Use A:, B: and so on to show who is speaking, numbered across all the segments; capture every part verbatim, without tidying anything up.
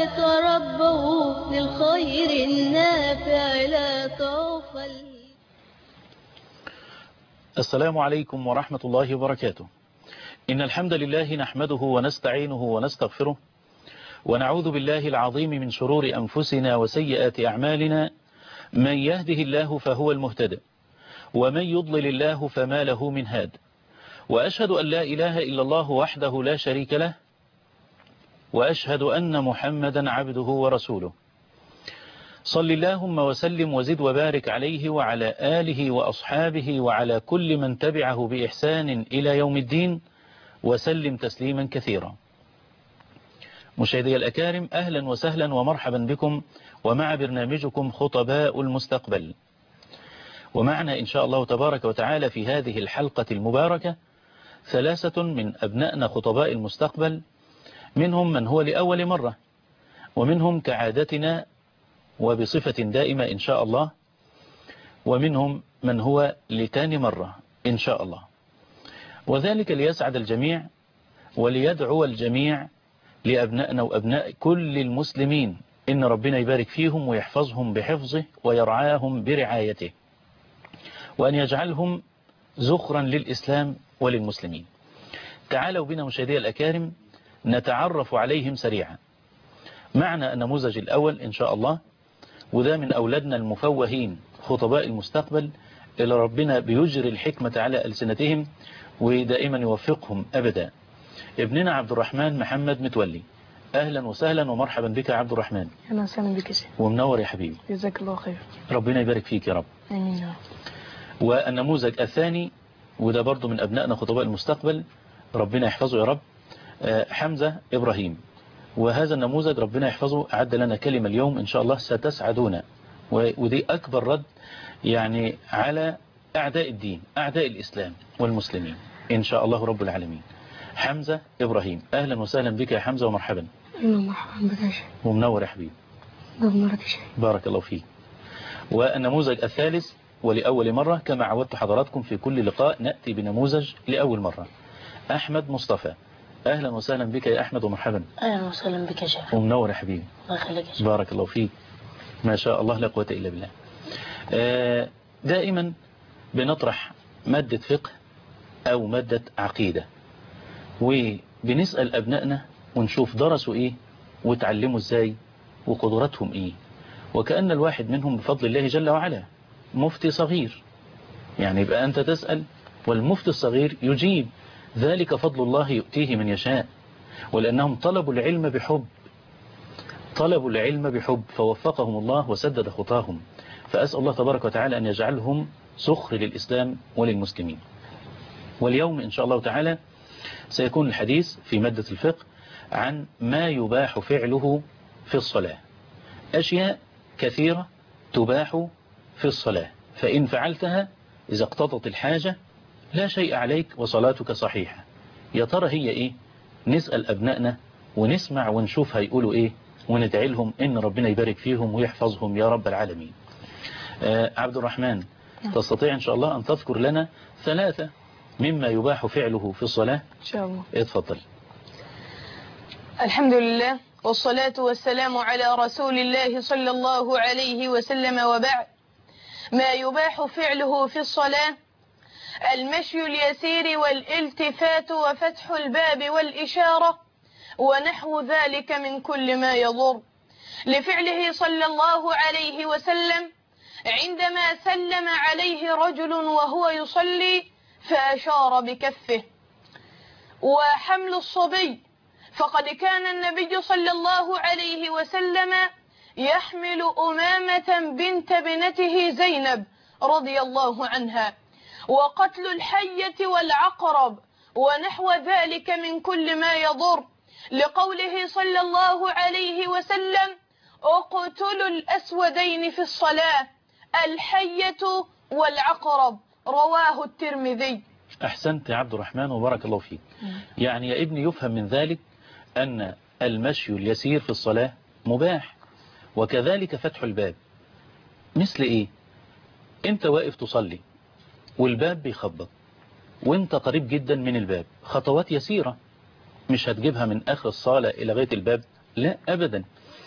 A: ويتربوا للخير النافع لا تغفل.
B: السلام عليكم ورحمة الله وبركاته. إن الحمد لله نحمده ونستعينه ونستغفره ونعوذ بالله العظيم من شرور أنفسنا وسيئات أعمالنا. من يهده الله فهو المهتدى ومن يضلل الله فما له من هاد. وأشهد أن لا إله إلا الله وحده لا شريك له وأشهد أن محمدا عبده ورسوله. صل اللهم وسلم وزد وبارك عليه وعلى آله وأصحابه وعلى كل من تبعه بإحسان إلى يوم الدين وسلم تسليما كثيرا. مشاهدي الأكارم، أهلا وسهلا ومرحبا بكم ومع برنامجكم خطباء المستقبل. ومعنا إن شاء الله تبارك وتعالى في هذه الحلقة المباركة ثلاثة من أبنائنا خطباء المستقبل، منهم من هو لأول مرة، ومنهم كعادتنا وبصفة دائمة إن شاء الله، ومنهم من هو لتاني مرة إن شاء الله. وذلك ليسعد الجميع وليدعو الجميع لأبنائنا وأبناء كل المسلمين إن ربنا يبارك فيهم ويحفظهم بحفظه ويرعاهم برعايته، وأن يجعلهم زخرا للإسلام وللمسلمين. تعالوا بنا مشاهدي الأكارم نتعرف عليهم سريعا. معنا النموذج الأول إن شاء الله، وده من أولادنا المفوهين خطباء المستقبل اللي ربنا بيجري الحكمة على ألسنتهم ودائما يوفقهم أبدا. ابننا عبد الرحمن محمد متولي، أهلا وسهلا ومرحبا بك يا عبد الرحمن.
C: أهلا وسهلا بك يا شيخ.
B: ومنور يا حبيبي.
C: جزاك الله خير.
B: ربنا يبارك فيك يا رب.
C: آمين.
B: والنموذج الثاني، وده برضو من أبنائنا خطباء المستقبل، ربنا يحفظه يا رب، حمزة إبراهيم. وهذا النموذج ربنا يحفظه أعد لنا كلمة اليوم إن شاء الله ستسعدون، ودي أكبر رد يعني على أعداء الدين، أعداء الإسلام والمسلمين إن شاء الله رب العالمين. حمزة إبراهيم، أهلا وسهلا بك يا حمزة ومرحبا.
C: أهلا ومرحبا بك يا شيخ.
B: ومنور يا حبيبي.
C: منورك يا شيخ.
B: بارك الله فيك. والنموذج الثالث ولأول مرة، كما عودت حضراتكم في كل لقاء نأتي بنموذج لأول مرة، أحمد مصطفى. أهلا وسهلا بك يا أحمد ومرحبا.
C: أهلا وسهلا بك يا شيخ.
B: ومنور يا حبيبي.
C: الله يخليك يا شيخ.
B: بارك الله فيك. ما شاء الله لا قوة إلا بالله. دائما بنطرح مادة فقه أو مادة عقيدة، وبنسأل أبنائنا ونشوف درسوا إيه وتعلموا إزاي وقدراتهم إيه. وكأن الواحد منهم بفضل الله جل وعلا مفتي صغير، يعني يبقى أنت تسأل والمفتي الصغير يجيب. ذلك فضل الله يؤتيه من يشاء، ولأنهم طلبوا العلم بحب، طلبوا العلم بحب فوفقهم الله وسدد خطاهم. فأسأل الله تبارك وتعالى أن يجعلهم سخر للإسلام وللمسلمين. واليوم إن شاء الله تعالى سيكون الحديث في مادة الفقه عن ما يباح فعله في الصلاة. أشياء كثيرة تباح في الصلاة، فإن فعلتها إذا اقتضت الحاجة لا شيء عليك وصلاتك صحيحة. يا ترى هي إيه؟ نسأل أبنائنا ونسمع ونشوف هيقولوا إيه، وندعي لهم إن ربنا يبارك فيهم ويحفظهم يا رب العالمين. آه عبد الرحمن، تستطيع إن شاء الله أن تذكر لنا ثلاثة مما يباح فعله في الصلاة؟
C: إن شاء الله.
B: اتفضل.
C: الحمد لله والصلاة والسلام على رسول الله صلى الله عليه وسلم، وبعد. ما يباح فعله في الصلاة: المشي اليسير والالتفات وفتح الباب والإشارة ونحو ذلك من كل ما يضر، لفعله صلى الله عليه وسلم عندما سلم عليه رجل وهو يصلي فأشار بكفه. وحمل الصبي، فقد كان النبي صلى الله عليه وسلم يحمل أمامة بنت ابنته زينب رضي الله عنها. وقتل الحية والعقرب ونحو ذلك من كل ما يضر، لقوله صلى الله عليه وسلم: اقتلوا الأسودين في الصلاة، الحية والعقرب، رواه الترمذي.
B: أحسنت يا عبد الرحمن وبارك الله فيك. يعني يا ابني يفهم من ذلك أن المشي اليسير في الصلاة مباح، وكذلك فتح الباب. مثل إيه؟ أنت واقف تصلي والباب بيخبط وانت قريب جدا من الباب، خطوات يسيرة، مش هتجيبها من آخر الصالة إلى بيت الباب، لا أبدا.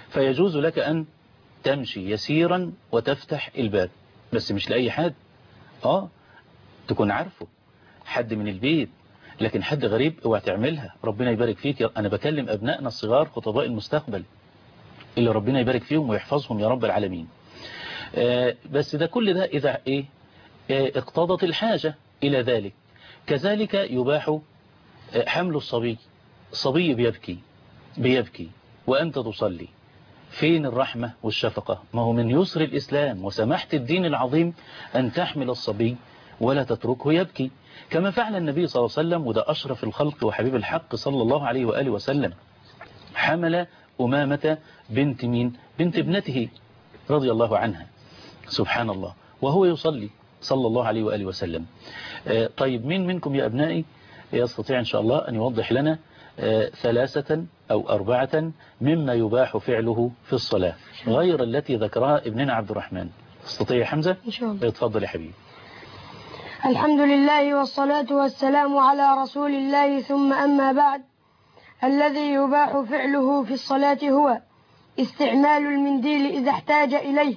B: فيجوز لك أن تمشي يسيرا وتفتح الباب، بس مش لأي حد، آه تكون عارفه، حد من البيت، لكن حد غريب اوعى تعملها. ربنا يبارك فيك. أنا بكلم أبنائنا الصغار خطباء المستقبل اللي ربنا يبارك فيهم ويحفظهم يا رب العالمين. آه بس ده كل ده إذا إيه آه اقتضت الحاجة إلى ذلك. كذلك يباح آه حمل الصبي. الصبي بيبكي بيبكي وأنت تصلي، فين الرحمة والشفقة؟ ما هو من يسر الإسلام وسماحة الدين العظيم أن تحمل الصبي ولا تتركه يبكي، كما فعل النبي صلى الله عليه وسلم، وده أشرف الخلق وحبيب الحق صلى الله عليه وآله وسلم. حمل أمامة بنت مين؟ بنت ابنته رضي الله عنها، سبحان الله، وهو يصلي صلى الله عليه وآله وسلم. آه طيب مين منكم يا أبنائي يستطيع إن شاء الله أن يوضح لنا آه ثلاثة أو أربعة مما يباح فعله في الصلاة غير التي ذكرها ابننا عبد الرحمن؟ تستطيع حمزة؟
C: إن شاء الله.
B: اتفضل يا حبيبي.
D: الحمد لله والصلاة والسلام على رسول الله، ثم أما بعد. الذي يباح فعله في الصلاة هو استعمال المنديل إذا احتاج إليه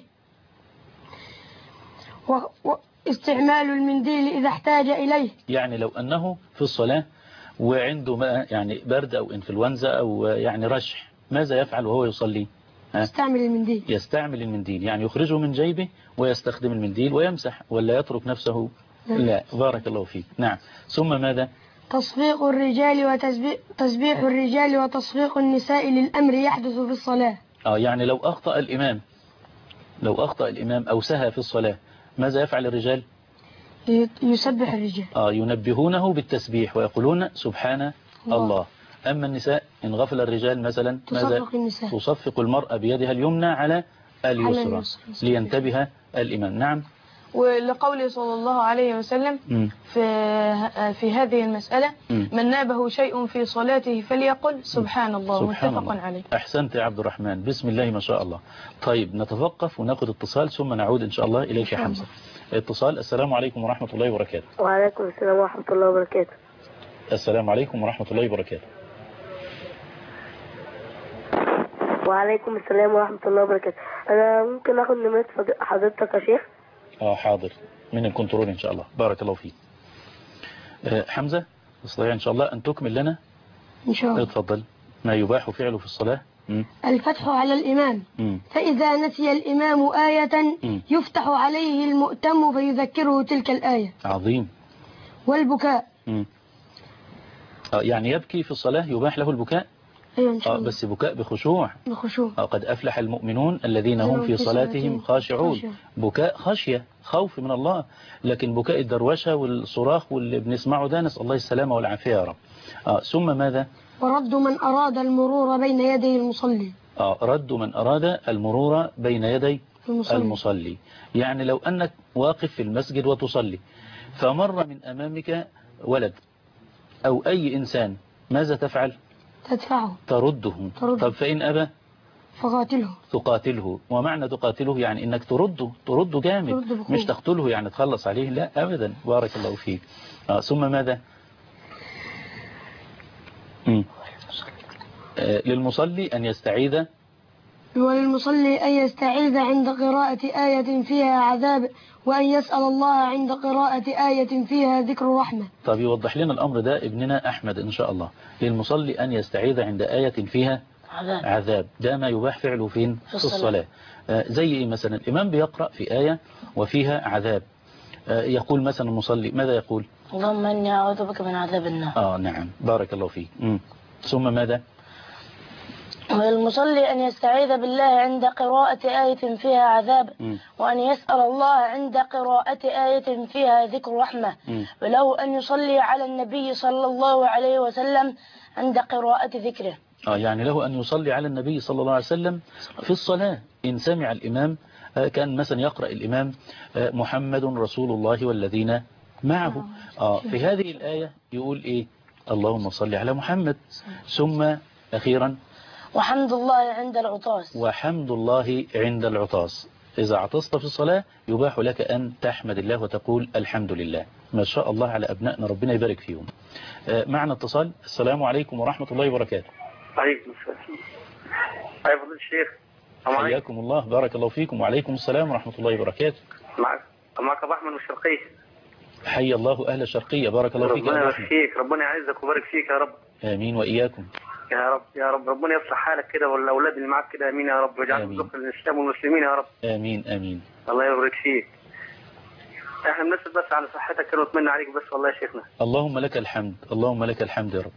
D: و... و... استعمال المنديل إذا احتاج إليه،
B: يعني لو أنه في الصلاة وعنده ما يعني برد أو إنفلونزا أو يعني رشح، ماذا يفعل وهو يصلي؟ ها؟
D: يستعمل المنديل.
B: يستعمل المنديل، يعني يخرجه من جيبه ويستخدم المنديل ويمسح، ولا يترك نفسه؟ لا، بارك الله فيك. نعم، ثم ماذا؟
D: تصفيق الرجال وتسبيح الرجال وتصفيق النساء للأمر يحدث في الصلاة.
B: آه يعني لو أخطأ الإمام لو أخطأ الإمام أو سهى في الصلاة، ماذا يفعل الرجال؟
D: يسبح الرجال.
B: آه ينبهونه بالتسبيح ويقولون سبحان الله, الله. أما النساء إن غفل الرجال مثلا ماذا؟
D: تصفق النساء.
B: تصفق المرأة بيدها اليمنى على اليسرى لينتبه الإمام. نعم.
C: ولقوله صلى الله عليه وسلم في في هذه المسألة: من نابه شيء في صلاته فليقل سبحان الله. متفق عليه.
B: أحسنت يا عبد الرحمن، بسم الله ما شاء الله. طيب نتوقف وناخذ اتصال ثم نعود إن شاء الله إليك يا حمزة. اتصال. السلام عليكم ورحمة الله وبركاته.
E: وعليكم السلام ورحمة الله وبركاته.
B: السلام عليكم ورحمة الله وبركاته.
E: وعليكم السلام ورحمة الله وبركاته. أنا ممكن أخذ نمرة حضرتك يا شيخ؟
B: اه حاضر، من الكنترول إن شاء الله. بارك الله فيك. أه حمزة تستطيع إن شاء الله أن تكمل لنا
D: إن شاء الله.
B: اتفضل. ما يباح فعله في الصلاة. م.
D: الفتح على الإمام. م. فإذا نسي الإمام آية م. يفتح عليه المؤتم فيذكره تلك الآية.
B: عظيم.
D: والبكاء.
B: م. آه يعني يبكي في الصلاة يباح له البكاء.
D: أيوة إن شاء
B: الله. آه بس بكاء بخشوع.
D: بخشوع.
B: آه قد أفلح المؤمنون الذين هم في صلاتهم خاشعون. خاشع. بكاء خشية، خوف من الله، لكن بكاء الدروشة والصراخ واللي بنسمعه ده نسأل الله السلامة والعافية يا رب. آه ثم ماذا؟
D: ورد من أراد المرور بين يدي المصلي.
B: آه رد من أراد المرور بين يدي المصلي. المصلي يعني لو أنك واقف في المسجد وتصلي فمر من أمامك ولد أو أي إنسان، ماذا تفعل؟
D: تدفعه.
B: ترده.
D: ترده.
B: طب فإن أبى
D: فقاتله.
B: تقاتله. ومعنى تقاتله يعني إنك ترده ترده جامد،
D: ترده
B: مش تقتله يعني تخلص عليه، لا أبدا. بارك الله فيك. آه ثم ماذا؟ آه للمصلي أن يستعيذ
D: وللمصلي أن يستعيذ عند قراءة آية فيها عذاب، وأن يسأل الله عند قراءة آية فيها ذكر رحمة.
B: طب يوضح لنا الأمر ده ابننا أحمد إن شاء الله. للمصلي أن يستعيذ عند آية فيها
D: عذاب,
B: عذاب. ده ما يباح فعله فين؟ في الصلاة, الصلاة. آه زي إيه مثلا؟ الإمام بيقرأ في آية وفيها عذاب، آه يقول مثلا المصلي ماذا يقول؟
D: اللهم إني أعوذ بك من عذاب النار.
B: آه نعم، بارك الله فيك. م. ثم ماذا؟
D: وللمصلي أن يستعيذ بالله عند قراءة آية فيها عذاب، م. وأن يسأل الله عند قراءة آية فيها ذكر رحمة، م. وله أن يصلي على النبي صلى الله عليه وسلم عند قراءة ذكره.
B: آه يعني له أن يصلي على النبي صلى الله عليه وسلم في الصلاة. إن سمع الإمام آه كان مثلا يقرأ الإمام آه محمد رسول الله والذين معه، آه في هذه الآية يقول إيه؟ اللهم صل على محمد. ثم أخيرا
D: وحمد الله عند العطاس.
B: وحمد الله عند العطاس. إذا عطست في الصلاة يباح لك أن تحمد الله وتقول الحمد لله. ما شاء الله على أبنائنا، ربنا يبارك فيهم. آه معنا اتصال. السلام عليكم ورحمة الله وبركاته.
F: عليكم السلام. أيها الشيخ.
B: حياكم الله، بارك الله فيكم، وعليكم السلام ورحمة الله وبركاته.
F: معك معك ابو احمد من الشرقيه.
B: حي الله اهل الشرقية، بارك الله فيك يا
F: ربنا
B: أبو
F: يبارك
B: أحمد.
F: فيك، ربنا يعزك ويبارك فيك يا رب.
B: آمين وإياكم.
F: يا رب يا رب، ربنا يصلح حالك كده والاولاد اللي معاك كده، امين يا رب، ويجعلهم ذكر للاسلام والمسلمين يا رب.
B: آمين آمين.
F: الله يبارك فيك. احنا بنسال بس على صحتك كده ونتمنى عليك بس والله يا شيخنا.
B: اللهم لك الحمد، اللهم لك الحمد يا رب.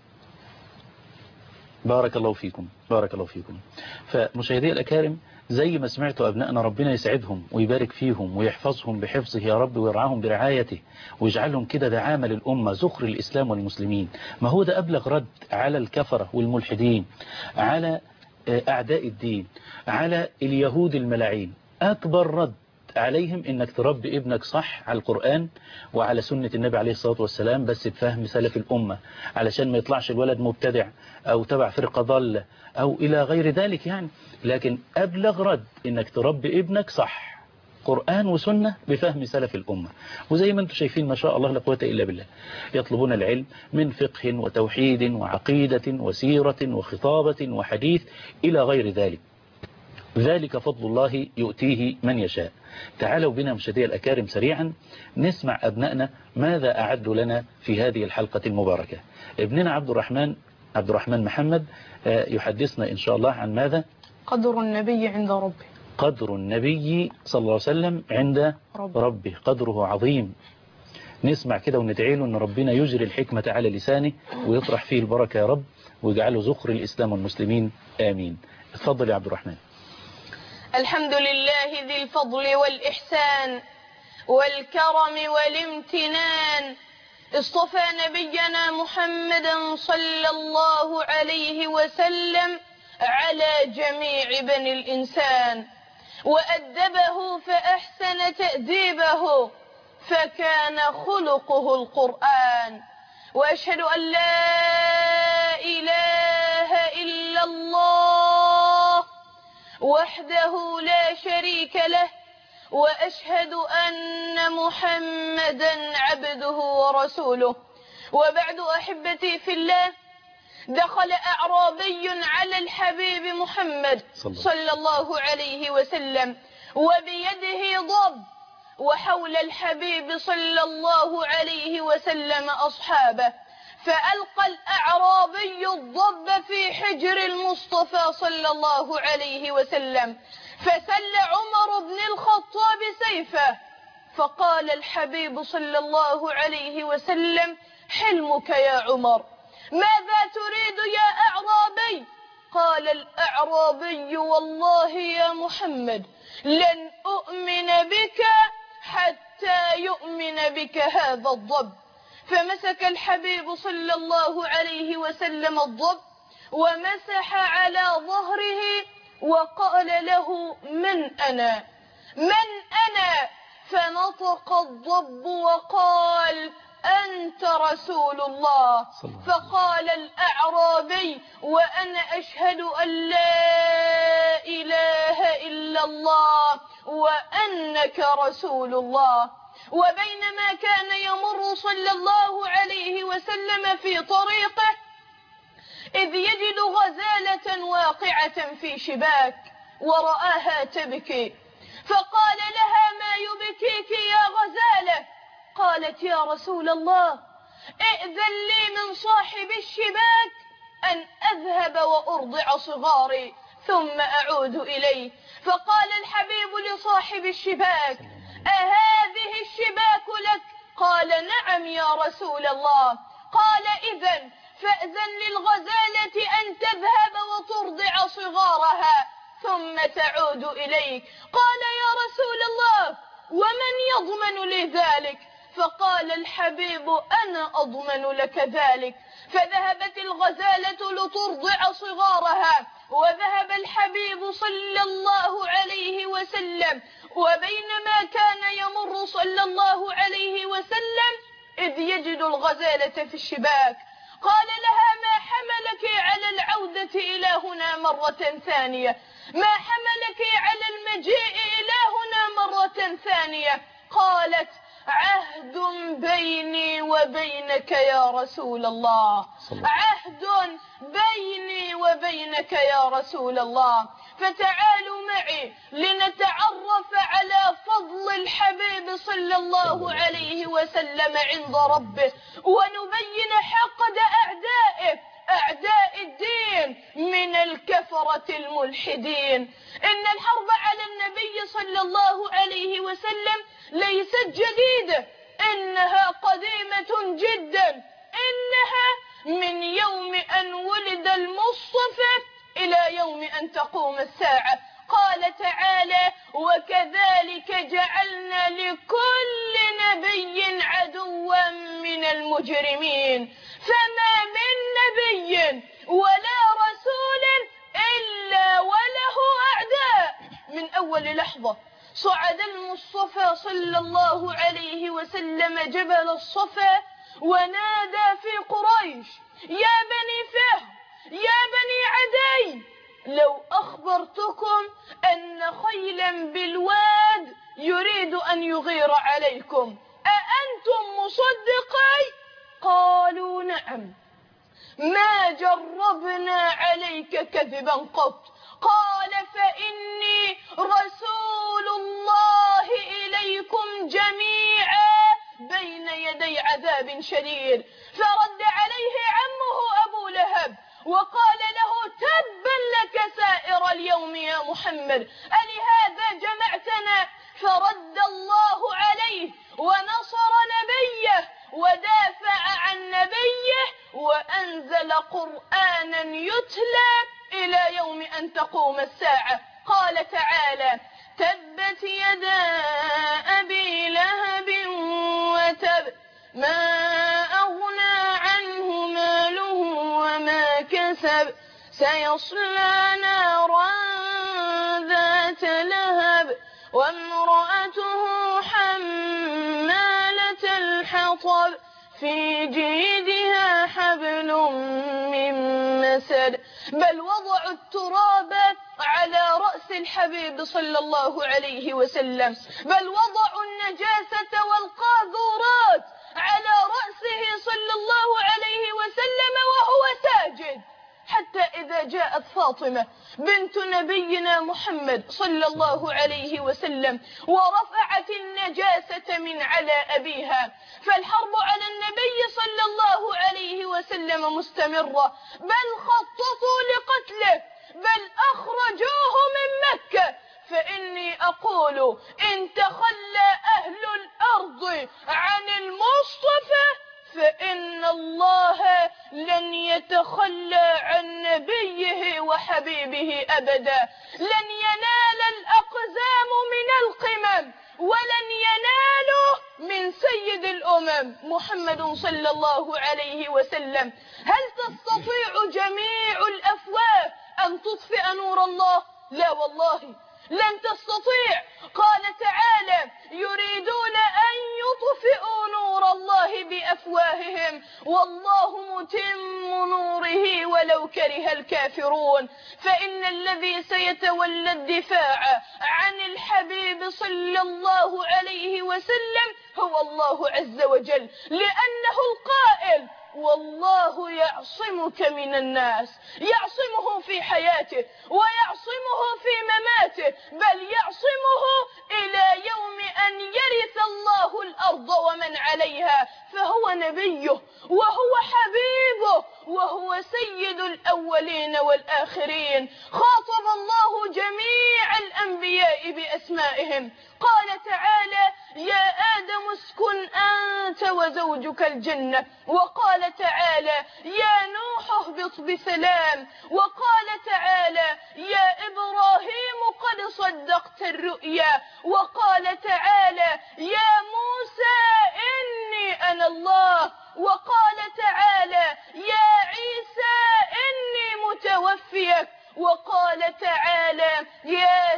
B: بارك الله فيكم، بارك الله فيكم. فمشاهدي الأكارم، زي ما سمعتوا أبنائنا ربنا يسعدهم ويبارك فيهم ويحفظهم بحفظه يا رب، ويرعاهم برعايته، ويجعلهم كده دعامة للأمة، ذخر الإسلام والمسلمين. ما هو ده أبلغ رد على الكفرة والملحدين، على أعداء الدين، على اليهود الملاعين. أكبر رد عليهم إنك تربي ابنك صح على القرآن وعلى سنة النبي عليه الصلاة والسلام، بس بفهم سلف الأمة، علشان ما يطلعش الولد مبتدع أو تبع فرقة ضالة أو إلى غير ذلك يعني. لكن أبلغ رد إنك تربي ابنك صح، قرآن وسنة بفهم سلف الأمة. وزي ما انتم شايفين ما شاء الله لا قوة إلا بالله، يطلبون العلم من فقه وتوحيد وعقيدة وسيرة وخطابة وحديث إلى غير ذلك. ذلك فضل الله يؤتيه من يشاء. تعالوا بنا مشاهدي الأكارم سريعا نسمع أبنائنا ماذا أعدوا لنا في هذه الحلقة المباركة. ابننا عبد الرحمن عبد الرحمن محمد يحدثنا إن شاء الله عن ماذا؟
C: قدر النبي عند ربه.
B: قدر النبي صلى الله عليه وسلم عند
C: ربه,
B: ربه. قدره عظيم. نسمع كده وندعي له أن ربنا يجري الحكمة على لسانه ويطرح فيه البركة يا رب، ويجعله ذخر الإسلام والمسلمين. آمين. اتفضل يا عبد الرحمن.
C: الحمد لله ذي الفضل والإحسان والكرم والامتنان، اصطفى نبينا محمدا صلى الله عليه وسلم على جميع بني الإنسان، وأدبه فأحسن تأديبه، فكان خلقه القرآن. وأشهد أن لا إله إلا الله وحده لا شريك له، وأشهد أن محمدا عبده ورسوله. وبعد أحبتي في الله، دخل أعرابي على الحبيب محمد صلى الله عليه وسلم وبيده ضب، وحول الحبيب صلى الله عليه وسلم أصحابه، فألقى الأعرابي الضب في حجر المصطفى صلى الله عليه وسلم، فسل عمر بن الخطاب سيفه، فقال الحبيب صلى الله عليه وسلم: حلمك يا عمر، ماذا تريد يا أعرابي؟ قال الأعرابي: والله يا محمد لن أؤمن بك حتى يؤمن بك هذا الضب. فمسك الحبيب صلى الله عليه وسلم الضب ومسح على ظهره وقال له: من أنا؟ من أنا؟ فنطق الضب وقال: أنت رسول الله. فقال الأعرابي: وأنا أشهد أن لا إله إلا الله وأنك رسول الله. وبينما كان يمر صلى الله عليه وسلم في طريقه، إذ يجد غزالة واقعة في شباك ورآها تبكي، فقال لها: ما يبكيك يا غزالة؟ قالت: يا رسول الله، ائذن لي من صاحب الشباك أن أذهب وأرضع صغاري ثم أعود إليه. فقال الحبيب لصاحب الشباك: أهذه الشباك لك؟ قال: نعم يا رسول الله. قال: إذن فأذن للغزالة أن تذهب وترضع صغارها ثم تعود إليك. قال: يا رسول الله، ومن يضمن لي ذلك؟ فقال الحبيب: أنا أضمن لك ذلك. فذهبت الغزالة لترضع صغارها، وذهب الحبيب صلى الله عليه وسلم، وبينما كان يمر صلى الله عليه وسلم إذ يجد الغزالة في الشباك، قال لها: ما حملك على العودة إلى هنا مرة ثانية؟ ما حملك على المجيء إلى هنا مرة ثانية؟ قالت: عهد بيني وبينك يا رسول الله، عهد بيني وبينك يا رسول الله. فتعالوا معي لنتعرف على فضل الحبيب صلى الله عليه وسلم عند ربه، ونبين حقد أعدائه أعداء الدين من الكفرة الملحدين. إن الحرب على النبي صلى الله عليه وسلم ليست جديدة، إنها قديمة جدا، إنها من يوم أن ولد المصطفى إلى يوم أن تقوم الساعة. قال تعالى: وكذلك جعلنا لكل نبي عدوا من المجرمين. فما من نبي ولا رسول إلا وله أعداء. من أول لحظة صعد المصطفى صلى الله عليه وسلم جبل الصفا ونادى في قريش: يا بني فهر، يا بني عدي، لو أخبرتكم أن خيلا بالواد يريد أن يغير عليكم أأنتم مصدقي؟ قالوا: نعم، ما جربنا عليك كذبا قط. قال: فإني رسول الله إليكم جميعا بين يدي عذاب شديد. فرد عليه عمه أبو لهب وقال له: تبا لك سائر اليوم يا محمد، ألهذا جمعتنا؟ فرد الله عليه ونصر نبيه ودافع عن نبيه وأنزل قرآنا يتلى إلى يوم أن تقوم الساعة. قال تعالى: تبت يدا أبي لهب وتب، ما أغنى عنه ماله وما كسب، سيصلى نارا ذات لهب وامرأته حمالة الحطب في جيدها حبل من مسد. بل وضعوا التراب على رأس الحبيب صلى الله عليه وسلم، بل وضعوا النجاسة والقاذورات على رأسه صلى الله عليه وسلم وهو ساجد، حتى إذا جاءت فاطمة بنت نبينا محمد صلى الله عليه وسلم ورفعت النجاسة من على أبيها. فالحرب على النبي صلى الله عليه وسلم مستمرة، بل خططوا لقتله، بل أخرجوه من مكة. فإني أقول: إن تخلى أهل الأرض عن المصطفى فإن الله لن يتخلى عن نبيه وحبيبه أبدا. لن ينال الأقزام من القمم، ولن ينالوا من سيد الأمم محمد صلى الله عليه وسلم. هل تستطيع جميع الأفواه أن تطفئ نور الله؟ لا والله لن تستطيع. قال تعالى: يريدون أن يطفئوا نور الله بأفواههم والله متم نوره ولو كره الكافرون. فإن الذي سيتولى الدفاع عن الحبيب صلى الله عليه وسلم هو الله عز وجل، لأنه القائل: والله يعصمك من الناس. يعصمه في حياته ويعصمه في مماته، بل يعصمه إلى يوم أن يرث الله الأرض ومن عليها. فهو نبيه وهو حبيبه وهو سيد الأولين والآخرين. خاطب الله جميع الأنبياء بأسمائهم. قال تعالى: يا آدم اسكن أنت وزوجك الجنة. وقال تعالى: يا نوح اهبط بسلام. وقال تعالى: يا إبراهيم قد صدقت الرؤيا. وقال تعالى: يا موسى إني أنا الله. وقال تعالى: يا عيسى إني متوفيك. وقال تعالى: يا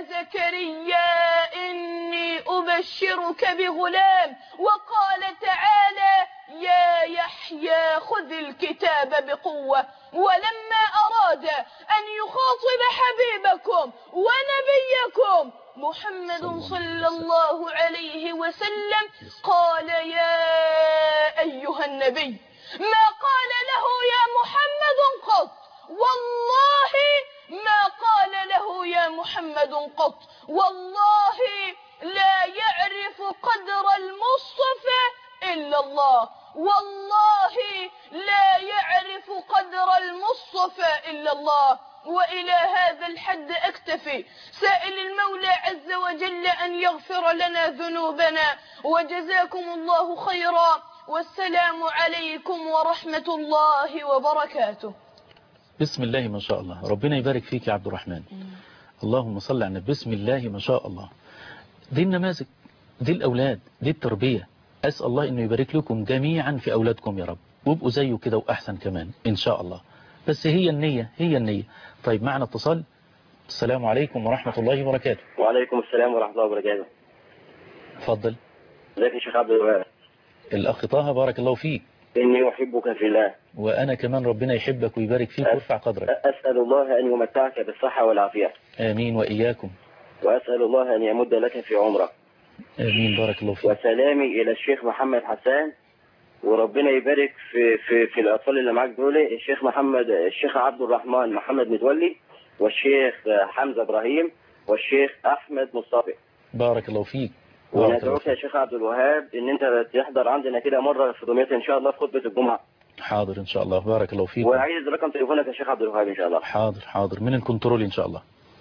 C: زكريا إني أبشرك بغلام. وقال تعالى: يا يحيى خذ الكتاب بقوة. ولما أراد أن يخاطب حبيبكم ونبيكم يوم محمد صلى الله عليه وسلم قال يا أيها النبي، ما قال له يا محمد قط، والله ما قال له يا محمد قط، والله لا يعرف قدر المصطفى إلا الله، والله لا يعرف قدر المصطفى إلا الله. وإلى هذا الحد أكتفي، سائل المولى عز وجل أن يغفر لنا ذنوبنا، وجزاكم الله خيرا، والسلام عليكم ورحمة الله وبركاته.
B: بسم الله ما شاء الله، ربنا يبارك فيك يا عبد الرحمن. اللهم صل على النبي. بسم الله ما شاء الله. دي النماذج، دي الأولاد، دي التربية. أسأل الله إنه يبارك لكم جميعا في أولادكم يا رب، وابقوا زيه كده وأحسن كمان إن شاء الله. بس هي النية، هي النية. طيب معنا اتصال. السلام عليكم ورحمة الله وبركاته.
G: وعليكم السلام ورحمة الله وبركاته.
B: اتفضل.
G: ازيك يا شيخ عبد الوهاب؟
B: الأخ طه بارك الله فيك.
G: إني أحبك في الله.
B: وأنا كمان ربنا يحبك ويبارك فيك ويرفع قدرك.
G: أسأل الله أن يمتعك بالصحة والعافية.
B: آمين وإياكم.
G: وأسأل الله أن يمد لك في عمرك.
B: آمين بارك الله فيك.
G: وسلامي إلى الشيخ محمد حسان، وربنا يبارك في في في الأطفال اللي معاك دول، الشيخ محمد الشيخ عبد الرحمن محمد متولي، والشيخ حمزة إبراهيم، والشيخ أحمد مصطفى.
B: بارك الله فيك.
G: وندعوك يا شيخ عبد الوهاب إن أنت تحضر عندنا كده مرة في دمياط إن شاء الله في خطبة الجمعة.
B: حاضر إن شاء الله. بارك الله فيك.
G: وعايز رقم تليفونك يا شيخ عبد الوهاب إن شاء الله.
B: حاضر حاضر من الكنترول إن شاء الله.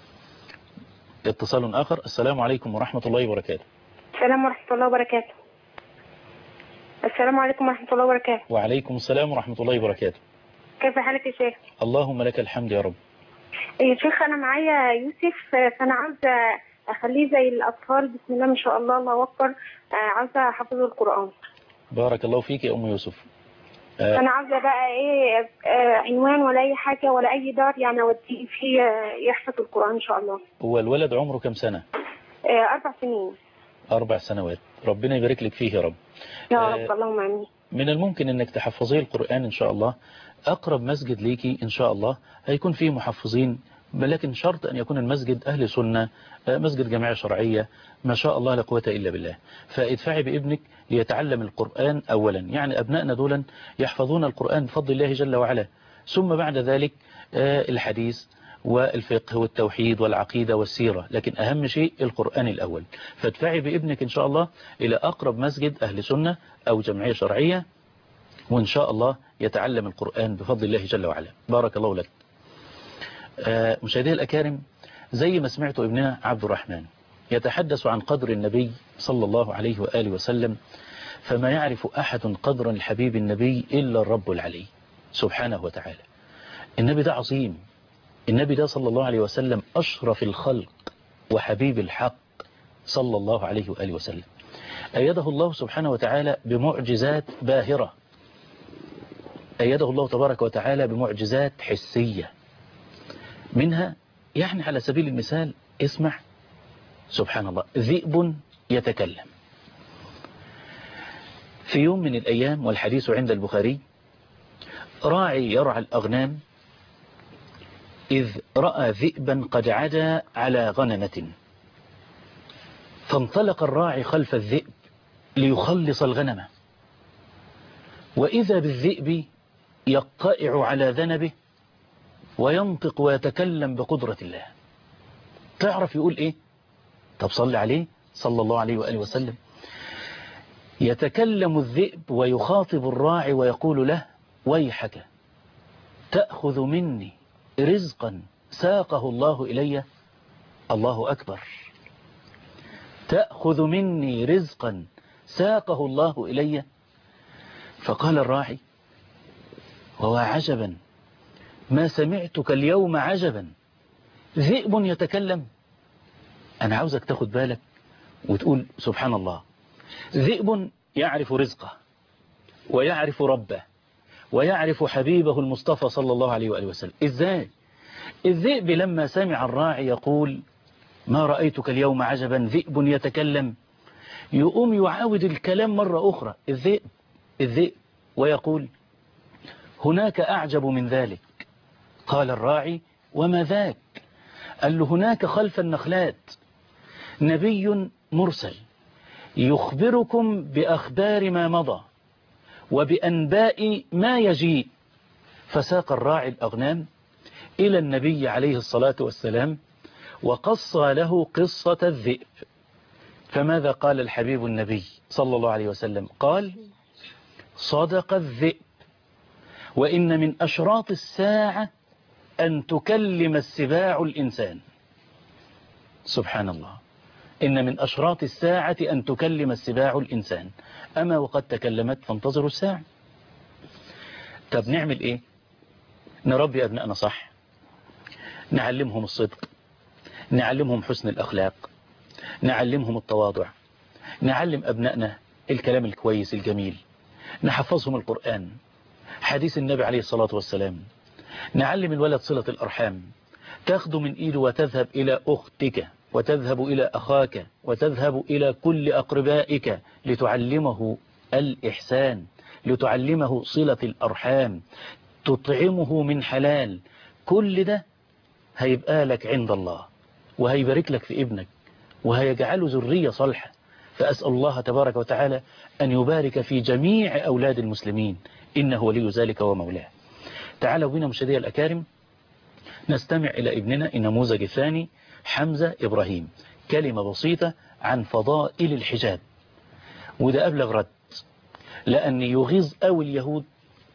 B: اتصال آخر. السلام عليكم ورحمة الله وبركاته.
H: السلام ورحمة الله وبركاته. السلام عليكم ورحمة الله وبركاته.
B: وعليكم السلام ورحمة الله وبركاته.
H: كيف حالك يا شيخ؟
B: اللهم لك الحمد يا رب.
H: يا شيخ أنا معايا يوسف، فأنا عاوزة أخليه زي الأطفال، بسم الله ما شاء الله الله أكبر، عاوزة أحفظه القرآن.
B: بارك الله فيك يا أم يوسف.
H: آه أنا عاوزة بقى إيه آه عنوان ولا أي حاجة ولا أي دار يعني أوديه فيه يحفظ القرآن إن شاء الله.
B: هو الولد عمره كم سنة؟
H: آه أربع سنين.
B: أربع سنوات. ربنا يبارك لك فيه يا رب.
H: يا آه رب اللهم آمين.
B: من الممكن أنك تحفظيه القرآن إن شاء الله. أقرب مسجد ليكي إن شاء الله هيكون فيه محفظين، لكن شرط أن يكون المسجد أهل سنة، مسجد جماعة شرعية، ما شاء الله لا قوة إلا بالله. فادفعي بابنك ليتعلم القرآن أولا، يعني أبنائنا دولا يحفظون القرآن بفضل الله جل وعلا، ثم بعد ذلك الحديث والفقه والتوحيد والعقيدة والسيرة، لكن أهم شيء القرآن الأول. فادفعي بابنك إن شاء الله إلى أقرب مسجد أهل سنة أو جمعية شرعية، وإن شاء الله يتعلم القرآن بفضل الله جل وعلا. بارك الله لك. مشاهدي الأكارم، زي ما سمعتوا ابننا عبد الرحمن يتحدث عن قدر النبي صلى الله عليه وآله وسلم، فما يعرف أحد قدر الحبيب النبي إلا الرب العلي سبحانه وتعالى. النبي ده عظيم، النبي ده صلى الله عليه وسلم أشرف الخلق وحبيب الحق صلى الله عليه وآله وسلم. أيده الله سبحانه وتعالى بمعجزات باهرة، أيده الله تبارك وتعالى بمعجزات حسية، منها يعني على سبيل المثال اسمع سبحان الله، ذئب يتكلم. في يوم من الأيام والحديث عند البخاري، راعي يرعى الأغنام إذ رأى ذئبا قد عدا على غنمة، فانطلق الراعي خلف الذئب ليخلص الغنمة، وإذا بالذئب يقطع على ذنبه وينطق ويتكلم بقدرة الله. تعرف يقول إيه؟ طب صلي عليه صلى الله عليه وآله وسلم. يتكلم الذئب ويخاطب الراعي ويقول له: ويحك تأخذ مني رزقا ساقه الله إلي. الله أكبر. تأخذ مني رزقا ساقه الله إلي. فقال الراعي: وهو عجبا ما سمعتك اليوم عجبا، ذئب يتكلم. أنا عاوزك تاخد بالك وتقول سبحان الله، ذئب يعرف رزقه ويعرف ربه ويعرف حبيبه المصطفى صلى الله عليه وآله وسلم. إزاي؟ الذئب لما سمع الراعي يقول: ما رأيتك اليوم عجبا، ذئب يتكلم، يقوم يعاود الكلام مرة أخرى الذئب الذئب ويقول: هناك أعجب من ذلك. قال الراعي: وما ذاك؟ قال له: هناك خلف النخلات نبي مرسل يخبركم بأخبار ما مضى وبأنباء ما يجيء. فساق الراعي الأغنام إلى النبي عليه الصلاة والسلام وقص له قصة الذئب. فماذا قال الحبيب النبي صلى الله عليه وسلم؟ قال: صدق الذئب، وإن من أشراط الساعة أن تكلم السباع الإنسان. سبحان الله، إن من أشراط الساعة أن تكلم السباع الإنسان. أما وقد تكلمت فانتظروا الساعة. طب نعمل إيه؟ نربي أبنائنا صح، نعلمهم الصدق، نعلمهم حسن الأخلاق، نعلمهم التواضع، نعلم أبنائنا الكلام الكويس الجميل، نحفظهم القرآن، حديث النبي عليه الصلاة والسلام، نعلم الولد صلة الأرحام، تاخذ من إيده وتذهب إلى أختك وتذهب إلى أخاك وتذهب إلى كل أقربائك لتعلمه الإحسان، لتعلمه صلة الأرحام، تطعمه من حلال. كل ده هيبقى لك عند الله وهيبارك لك في ابنك وهيجعله ذرية صالحة. فأسأل الله تبارك وتعالى أن يبارك في جميع أولاد المسلمين، إنه ولي ذلك ومولاه. تعالوا بنا مشاهدينا الأكارم نستمع إلى ابننا النموذج الثاني حمزة إبراهيم، كلمة بسيطة عن فضائل الحجاب. وده أبلغ رد، لأن يغيظ أوي اليهود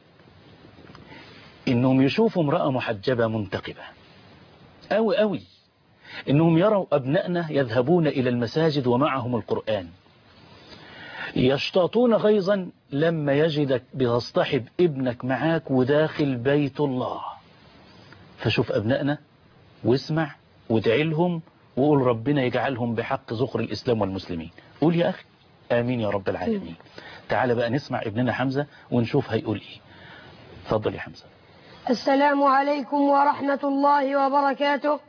B: إنهم يشوفوا امرأة محجبة منتقبة، أوي أوي إنهم يروا أبنائنا يذهبون إلى المساجد ومعهم القرآن، يشتاطون غيظا لما يجدك بتصطحب ابنك معاك وداخل بيت الله. فشوف أبنائنا واسمع وادعي لهم وقول ربنا يجعلهم بحق ذخر الإسلام والمسلمين. قول يا أخي آمين يا رب العالمين. تعال بقى نسمع ابننا حمزة ونشوف هيقول إيه. اتفضل يا حمزة.
I: السلام عليكم ورحمة الله وبركاته.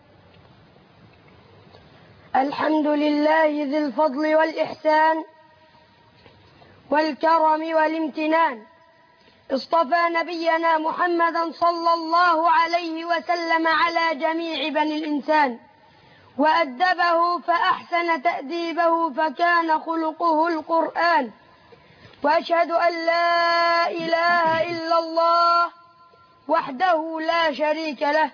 I: الحمد لله ذي الفضل والإحسان والكرم والامتنان، اصطفى نبينا محمدا صلى الله عليه وسلم على جميع بني الإنسان، وأدبه فأحسن تأديبه فكان خلقه القرآن. وأشهد أن لا إله إلا الله وحده لا شريك له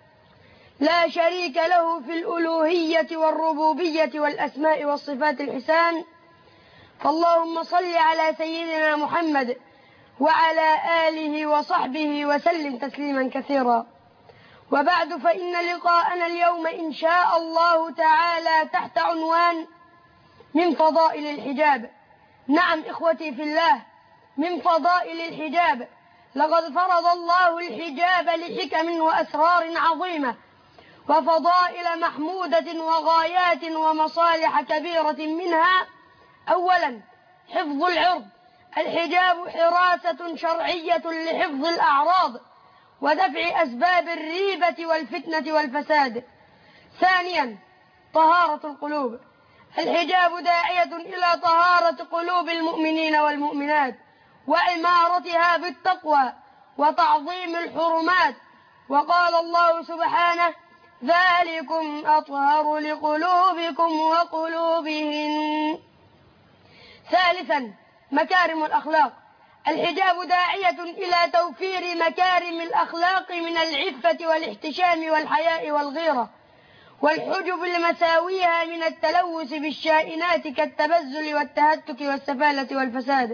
I: لا شريك له في الألوهية والربوبية والأسماء والصفات الحسان. فاللهم صل على سيدنا محمد وعلى آله وصحبه وسلم تسليما كثيرا. وبعد، فإن لقاءنا اليوم إن شاء الله تعالى تحت عنوان من فضائل الحجاب. نعم إخوتي في الله، من فضائل الحجاب. لقد فرض الله الحجاب لحكم وأسرار عظيمة وفضائل محمودة وغايات ومصالح كبيرة. منها أولا حفظ العرض. الحجاب حراسة شرعية لحفظ الأعراض ودفع أسباب الريبة والفتنة والفساد. ثانيا طهارة القلوب. الحجاب داعية إلى طهارة قلوب المؤمنين والمؤمنات وعمارتها بالتقوى وتعظيم الحرمات. وقال الله سبحانه: ذلكم أطهر لقلوبكم وقلوبهن. ثالثا مكارم الأخلاق. الحجاب داعية إلى توفير مكارم الأخلاق من العفة والاحتشام والحياء والغيرة، والحجب لمساويها من التلوث بالشائنات كالتبذل والتهتك والسفالة والفساد.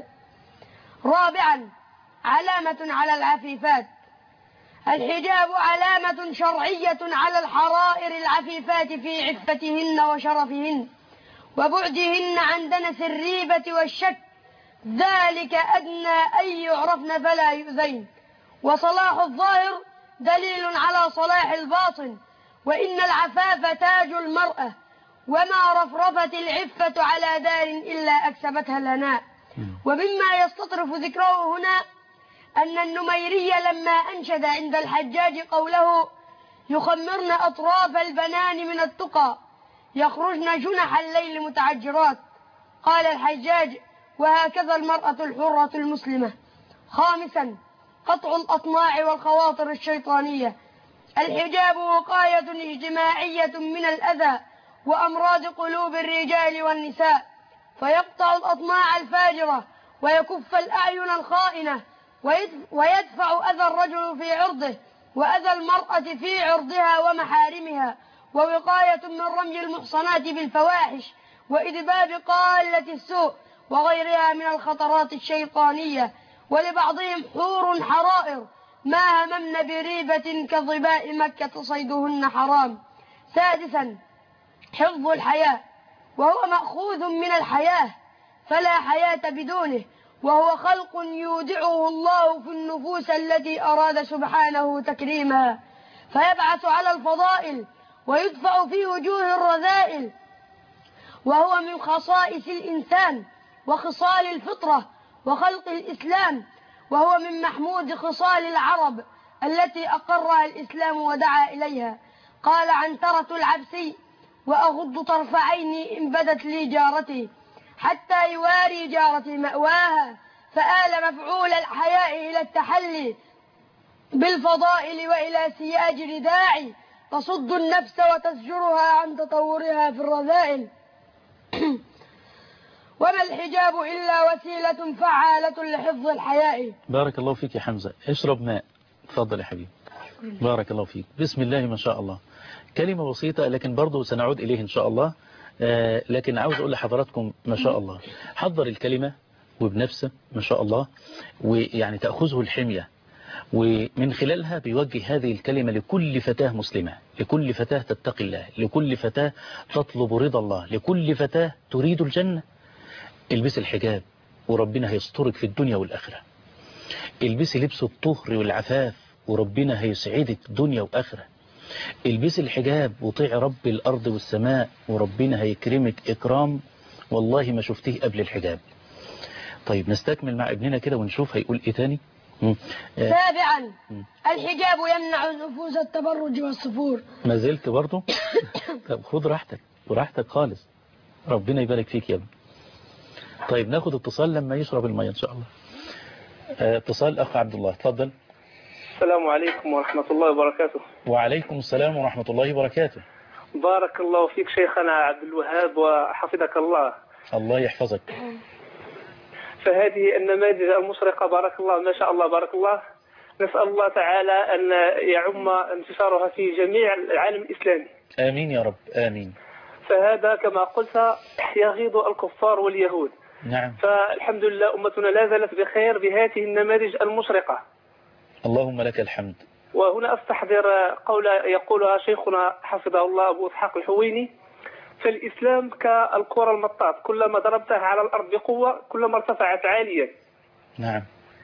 I: رابعا علامة على العفيفات. الحجاب علامة شرعية على الحرائر العفيفات في عفتهن وشرفهن وبعدهن عن دنس الريبة والشك، ذلك أدنى أن يعرفن فلا يؤذين. وصلاح الظاهر دليل على صلاح الباطن، وإن العفاف تاج المرأة، وما رفرفت العفة على دار إلا أكسبتها الهناء. ومما يستطرف ذكره هنا أن النميري لما أنشد عند الحجاج قوله: يخمرن أطراف البنان من التقى يخرجن جنح الليل متعجرات، قال الحجاج: وهكذا المرأة الحرة المسلمة. خامسا قطع الأطماع والخواطر الشيطانية. الحجاب وقاية اجتماعية من الأذى وأمراض قلوب الرجال والنساء، فيقطع الأطماع الفاجرة ويكف الأعين الخائنة، ويدفع أذى الرجل في عرضه وأذى المرأة في عرضها ومحارمها، ووقاية من رمي المحصنات بالفواحش وإذباب قالة السوء وغيرها من الخطرات الشيطانية. ولبعضهم حور حرائر ما هممن بريبة كظباء مكة صيدهن حرام. سادسا حفظ الحياة، وهو مأخوذ من الحياة فلا حياة بدونه، وهو خلق يودعه الله في النفوس التي أراد سبحانه تكريمها، فيبعث على الفضائل ويدفع في وجوه الرذائل، وهو من خصائص الإنسان وخصال الفطرة وخلق الإسلام، وهو من محمود خصال العرب التي أقرها الإسلام ودعا إليها. قال عنترة العبسي: وأغض طرف عيني إن بدت لي جارتي حتى يواري جارتي مأواها، فآل مفعول الحياء إلى التحلي بالفضائل وإلى سياج رداعي تصد النفس وتزجرها عن تطورها في الرذائل. وما الحجاب إلا وسيلة فعالة لحفظ الحياء.
B: بارك الله فيك يا حمزة. اشرب ماء. تفضل يا حبيبي. بارك الله فيك. بسم الله ما شاء الله. كلمة بسيطة لكن برضو سنعود إليه إن شاء الله. آه لكن عاوز أقول لحضراتكم ما شاء الله، حضر الكلمة وبنفسه ما شاء الله، ويعني تأخذه الحمية، ومن خلالها بيوجه هذه الكلمة لكل فتاة مسلمة، لكل فتاة تتقي الله، لكل فتاة تطلب رضا الله، لكل فتاة تريد الجنة. البس الحجاب وربنا هيسترك في الدنيا والآخرة. البسي لبس الطهر والعفاف وربنا هيسعدك دنيا وآخرة. البسي الحجاب وطيع رب الأرض والسماء وربنا هيكرمك إكرام والله ما شفتيه قبل الحجاب. طيب نستكمل مع ابننا كده ونشوف هيقول إيه تاني.
I: سابعا الحجاب يمنع النفوس التبرج والصفور. ما
B: زلت برضو؟ طب خد راحتك وراحتك خالص، ربنا يبارك فيك يا ابني. طيب ناخد اتصال لما يشرب المية إن شاء الله. اتصال أخ عبد الله، تفضل.
J: السلام عليكم ورحمة الله وبركاته.
B: وعليكم السلام ورحمة الله وبركاته.
J: بارك الله فيك شيخنا عبد الوهاب وحفظك الله.
B: الله يحفظك.
J: فهذه النماذج المشرقة بارك الله ما شاء الله بارك الله، نسأل الله تعالى أن يعم انتشارها في جميع العالم الإسلامي.
B: آمين يا رب آمين.
J: فهذا كما قلت يغيظ الكفار واليهود.
B: نعم.
J: فالحمد لله أمتنا لا زالت بخير بهذه النماذج المشرقة.
B: اللهم لك الحمد.
J: وهنا أستحضر قول يقولها شيخنا حفظه الله أبو إسحاق الحويني: فالإسلام كالكرة المطاط، كلما ضربتها على الأرض بقوة كلما ارتفعت عاليا.
B: نعم.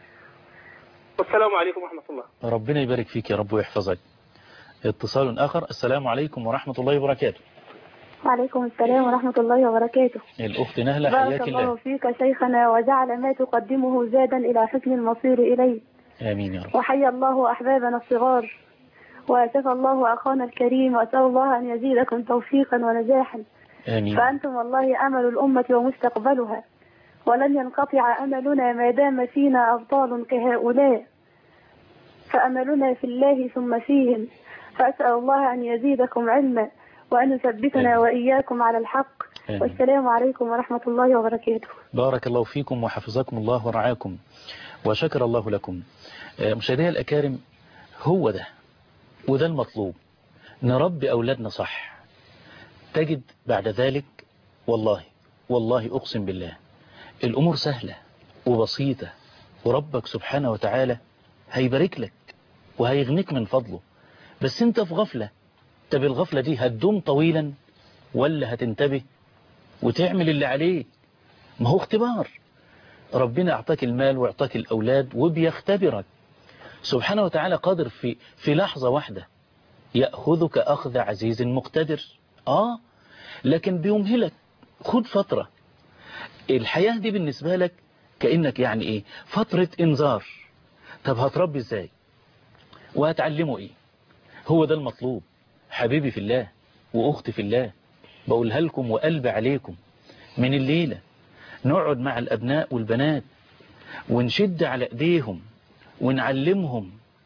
J: والسلام عليكم ورحمة الله.
B: ربنا يبارك فيك يا رب ويحفظك. اتصال آخر. السلام عليكم ورحمة الله وبركاته.
K: وعليكم السلام ورحمة الله وبركاته.
B: الأخت نهلة حياك الله.
K: بارك الله فيك شيخنا وجعل ما تقدمه زادا إلى حسن المصير إليه.
B: آمين يا رب.
K: وحيا الله أحبابنا الصغار وشفى الله أخانا الكريم، وأسأل الله أن يزيدكم توفيقا ونجاحا.
B: آمين.
K: فأنتم والله أمل الأمة ومستقبلها، ولن ينقطع أملنا ما دام فينا أبطال كهؤلاء، فأملنا في الله ثم فيهم. فأسأل الله أن يزيدكم علما وأن يثبتنا وإياكم على الحق. آمين. والسلام عليكم ورحمة الله وبركاته.
B: بارك الله فيكم وحفظكم الله ورعاكم وشكر الله لكم. مشاهدينا الأكارم، هو ده وده المطلوب، نربي أولادنا صح. تجد بعد ذلك والله والله أقسم بالله الأمور سهلة وبسيطة، وربك سبحانه وتعالى هيبارك لك وهيغنيك من فضله. بس انت في غفلة. طب الغفلة دي هتدوم طويلا ولا هتنتبه وتعمل اللي عليك؟ ما هو اختبار. ربنا أعطاك المال وأعطاك الأولاد وبيختبرك سبحانه وتعالى، قادر في في لحظة واحدة يأخذك أخذ عزيز مقتدر. آه لكن بيمهلك. خد فترة. الحياة دي بالنسبة لك كأنك يعني إيه فترة إنذار. طب هتربي إزاي وهتعلمه إيه؟ هو ده المطلوب. حبيبي في الله وأختي في الله، بقولها لكم وقلبي عليكم من الليلة. نقعد مع الأبناء والبنات ونشد على أيديهم ونعلمهم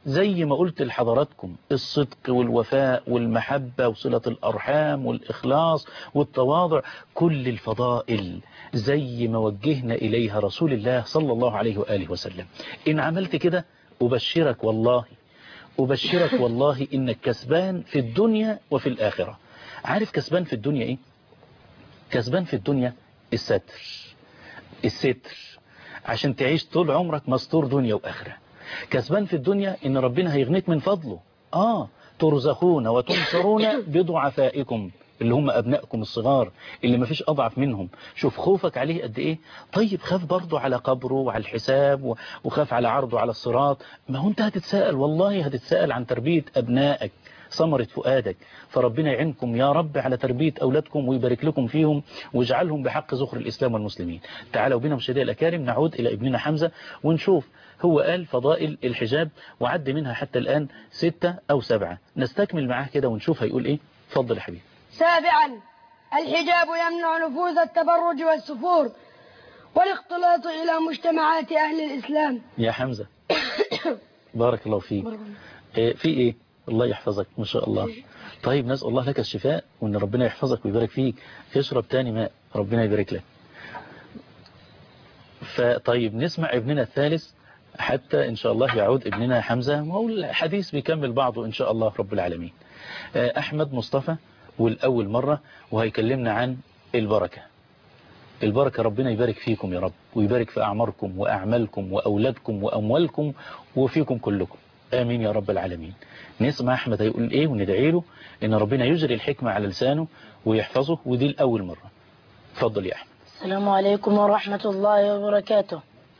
B: زي ما قلت لحضراتكم الصدق والوفاء والمحبة وصلة الأرحام والإخلاص والتواضع، كل الفضائل زي ما وجهنا إليها رسول الله صلى الله عليه وآله وسلم. إن عملت كده أبشرك والله أبشرك والله إنك كسبان في الدنيا وفي الآخرة. عارف كسبان في الدنيا إيه؟ كسبان في الدنيا الستر، الستر عشان تعيش طول عمرك مستور دنيا وآخرة. كسبان في الدنيا إن ربنا هيغنيك من فضله. آه ترزقون وتنصرون بضعفائكم اللي هم أبنائكم الصغار اللي ما فيش أضعف منهم. شوف خوفك عليه قد إيه. طيب خاف برضه على قبره وعلى الحساب، وخاف على عرضه على الصراط. ما هو أنت هتتساءل، والله هتتساءل عن تربية أبنائك، ثمرة فؤادك. فربنا يعينكم يا رب على تربية أولادكم ويبارك لكم فيهم ويجعلهم بحق ذخر الإسلام والمسلمين. تعالوا بنا مشاهدينا الأكارم نعود إلى ابننا حمزة ونشوف هو قال فضائل الحجاب وعد منها حتى الآن ستة أو سبعة. نستكمل معاه كده ونشوف هيقول إيه. اتفضل يا حبيبي.
I: سابعا، الحجاب يمنع نفوذ التبرج والسفور والاختلاط إلى مجتمعات أهل الإسلام.
B: يا حمزة بارك الله فيك. إيه في إيه؟ الله يحفظك ما شاء الله. طيب نسأل الله لك الشفاء وأن ربنا يحفظك ويبارك فيك. اشرب تاني ماء ربنا يبارك لك. فطيب نسمع ابننا الثالث حتى إن شاء الله يعود ابننا حمزة، وهو الحديث بيكمل بعضه إن شاء الله رب العالمين. أحمد مصطفى والأول مرة وهيكلمنا عن البركة. البركة ربنا يبارك فيكم يا رب ويبارك في أعماركم وأعمالكم وأولادكم وأموالكم وفيكم كلكم آمين يا رب العالمين. نسمع أحمد هيقول إيه وندعي له إن ربنا يجري الحكمة على لسانه ويحفظه، ودي الأول مرة. اتفضل يا أحمد.
D: السلام عليكم ورحمة الله وبركاته.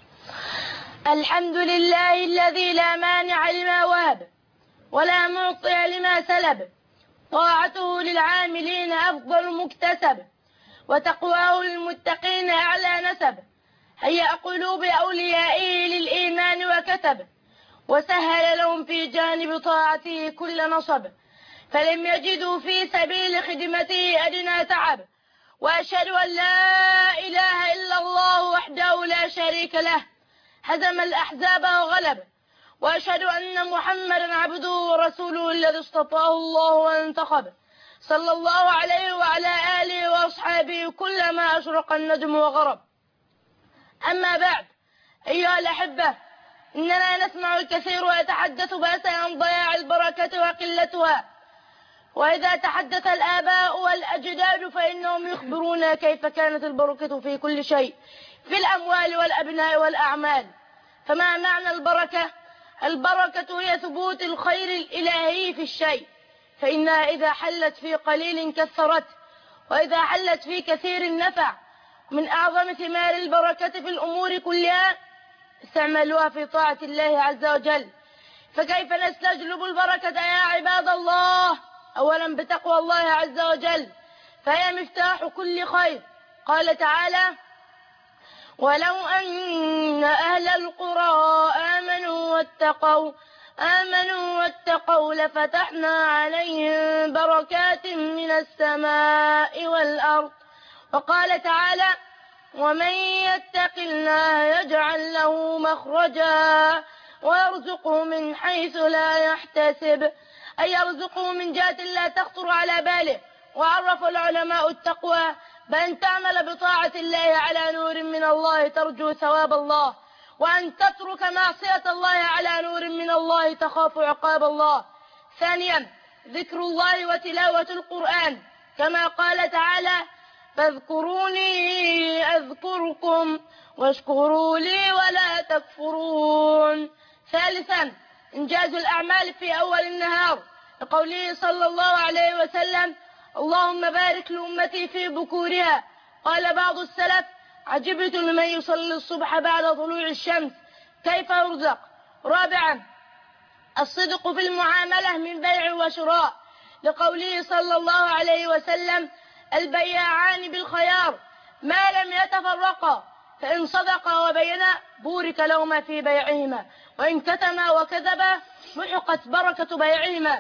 D: الحمد لله الذي لا مانع لما وهب ولا معطي لما سلب، طاعته للعاملين أفضل مكتسب، وتقواه للمتقين أعلى نسب. هيأ قلوب أوليائه للإيمان وكتب، وسهل لهم في جانب طاعته كل نصب، فلم يجدوا في سبيل خدمته أدنى تعب. وأشهد أن لا إله إلا الله وحده لا شريك له هزم الأحزاب وغلب، وأشهد أن محمدا عبده ورسوله الذي اصطفاه الله وانتخب، صلى الله عليه وعلى آله وأصحابه كلما أشرق النجم وغرب. أما بعد أيها الأحبة، إننا نسمع الكثير ويتحدث بأسا عن ضياع البركة وقلتها، وإذا تحدث الآباء والأجداد فإنهم يخبرون كيف كانت البركة في كل شيء، في الأموال والأبناء والأعمال. فما معنى البركة؟ البركة هي ثبوت الخير الإلهي في الشيء، فإنها إذا حلت في قليل كثرت، وإذا حلت في كثير نفع. من أعظم ثمار البركة في الأمور كلها استعملوها في طاعة الله عز وجل. فكيف نستجلب البركة يا عباد الله؟ أولا بتقوى الله عز وجل، فهي مفتاح كل خير. قال تعالى: ولو أن أهل القرى آمنوا واتقوا آمنوا واتقوا لفتحنا عليهم بركات من السماء والأرض. وقال تعالى: ومن يتق الله يجعل له مخرجا ويرزقه من حيث لا يحتسب، أي يرزقه من جهة لا تخطر على باله. وعرف العلماء التقوى بأن تعمل بطاعة الله على نور من الله ترجو ثواب الله، وأن تترك معصية الله على نور من الله تخاف عقاب الله. ثانيا ذكر الله وتلاوة القرآن، كما قال تعالى: فاذكروني أذكركم واشكروا لي ولا تكفرون. ثالثا إنجاز الأعمال في أول النهار، لقوله صلى الله عليه وسلم: اللهم بارك لأمتي في بكورها. قال بعض السلف: عجبت لمن يصلي الصبح بعد طلوع الشمس كيف يرزق. رابعا الصدق في المعاملة من بيع وشراء، لقوله صلى الله عليه وسلم: البياعان بالخيار ما لم يتفرقا، فإن صدقا وبينا بورك لهما في بيعهما، وإن كتما وكذبا محقت بركة بيعهما.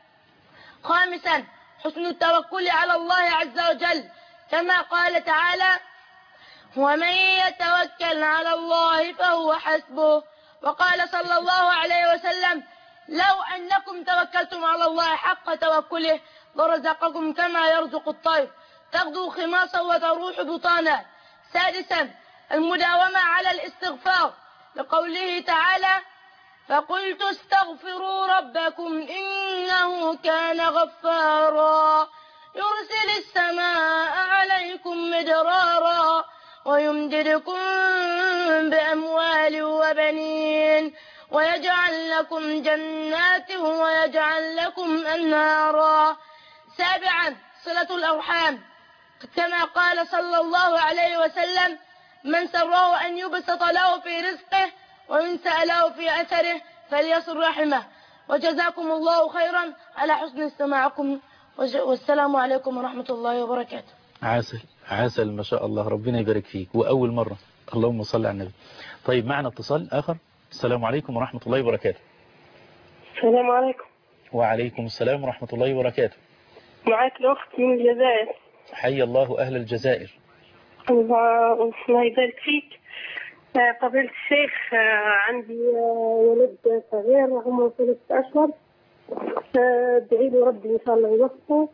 D: خامسا حسن التوكل على الله عز وجل، كما قال تعالى: ومن يتوكل على الله فهو حسبه. وقال صلى الله عليه وسلم: لو أنكم توكلتم على الله حق توكله لرزقكم كما يرزق الطير تغدو خماصا وتروح بطانا. سادسا المداومة على الاستغفار لقوله تعالى فقلت استغفروا ربكم إنه كان غفارا يرسل السماء عليكم مدرارا ويمددكم بأموال وبنين ويجعل لكم جنات ويجعل لكم أنهارا. سابعا صلة الأرحام كما قال صلى الله عليه وسلم من سره أن يبسط له في رزقه وينسأ له في أثره فليصل رحمه. وجزاكم الله خيرا على حسن استماعكم والسلام عليكم ورحمة الله وبركاته.
B: عسل عسل ما شاء الله، ربنا يبارك فيك، وأول مرة اللهم صل على النبي. طيب معنا اتصال آخر. السلام عليكم ورحمة الله وبركاته.
L: السلام عليكم.
B: وعليكم السلام ورحمة الله وبركاته.
L: معك الأخت من الجزائر.
B: حي الله أهل الجزائر.
L: الله يبارك فيك. قبيلة الشيخ عندي ولد صغير عمره ثلاثة أشهر، ادعي له ربي إن شاء الله يوفقه.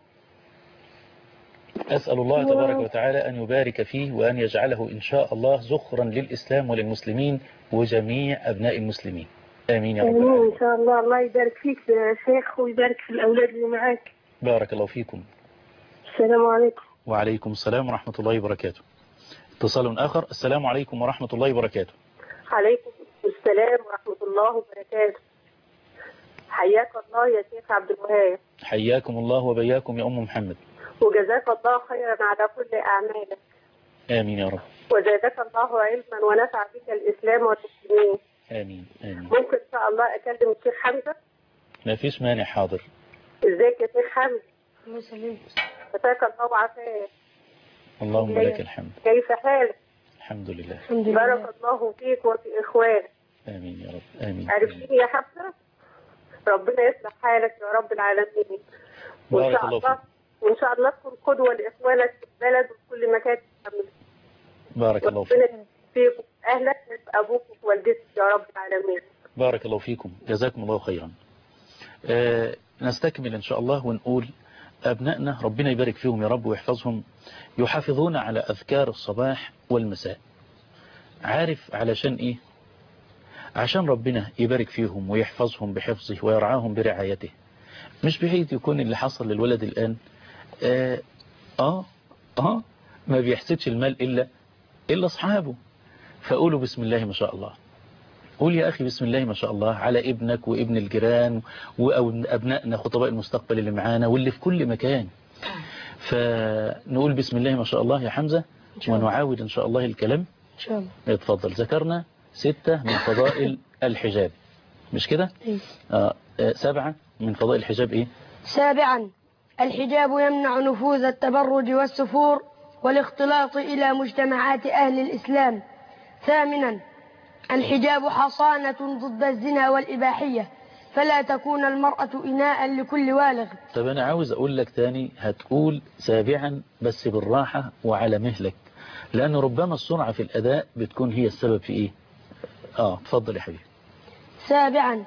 B: أسأل الله تبارك وتعالى أن يبارك فيه وأن يجعله إن شاء الله زخرا للإسلام وللمسلمين وجميع أبناء المسلمين. آمين يا رب.
L: آمين إن شاء الله. الله يبارك فيك يا شيخ ويبارك في الأولاد اللي معاك.
B: بارك الله فيكم.
L: السلام عليكم.
B: وعليكم السلام ورحمة الله وبركاته. اتصال آخر. السلام عليكم ورحمة الله وبركاته.
M: عليكم السلام ورحمة الله وبركاته. حياك الله يا شيخ عبد الوهاب.
B: حياكم الله وبياكم يا أم محمد.
M: وجزاك الله خيرا على كل أعمالك.
B: آمين يا رب.
M: وزادك الله علما ونفع بك الإسلام والمسلمين.
B: آمين آمين.
M: ممكن إن شاء الله أكلم الشيخ حمزة؟
B: ما فيش مانع، حاضر.
M: ازيك يا شيخ حمزة؟
D: الله يسلمك.
M: مساك الله وعافاك.
B: اللهم لك الحمد.
M: كيف حالك؟
B: الحمد لله.
D: الحمد لله.
M: بارك الله فيك وفي إخوانك.
B: آمين يا رب. آمين.
M: عرفتني يا حمزة؟ ربنا يصلح حالك يا رب العالمين. وإن شاء الله وإن شاء الله تكون قدوة لإخوانك في البلد وفي كل مكان تتعمل.
B: بارك الله فيك.
M: ربنا فيك أهلك وأبوك ووالدتك يا رب العالمين.
B: بارك الله فيكم، جزاكم الله خيرا. آه نستكمل إن شاء الله ونقول أبنائنا ربنا يبارك فيهم يا رب ويحفظهم، يحافظون على أذكار الصباح والمساء. عارف علشان إيه؟ عشان ربنا يبارك فيهم ويحفظهم بحفظه ويرعاهم برعايته، مش بحيث يكون اللي حصل للولد الآن آه آه, آه ما بيحسدش المال إلا إلا أصحابه. فقولوا بسم الله ما شاء الله. قول يا أخي بسم الله ما شاء الله على ابنك وابن الجيران وأبنائنا خطباء المستقبل اللي معانا واللي في كل مكان. فنقول بسم الله ما شاء الله يا حمزة ونعاود إن شاء الله الكلام.
D: إن شاء الله.
B: اتفضل. ذكرنا ستة من فضائل الحجاب مش كده؟
D: إيه؟
B: آه سبعة من فضائل الحجاب إيه؟
I: سابعا الحجاب يمنع نفوذ التبرج والسفور والاختلاط إلى مجتمعات أهل الإسلام. ثامنا الحجاب حصانة ضد الزنا والإباحية فلا تكون المرأة إناء لكل والغ.
B: طب أنا عاوز أقول لك تاني، هتقول سابعا بس بالراحة وعلى مهلك، لأن ربما السرعة في الأداء بتكون هي السبب في إيه. آه تفضل يا حبيبي.
I: سابعا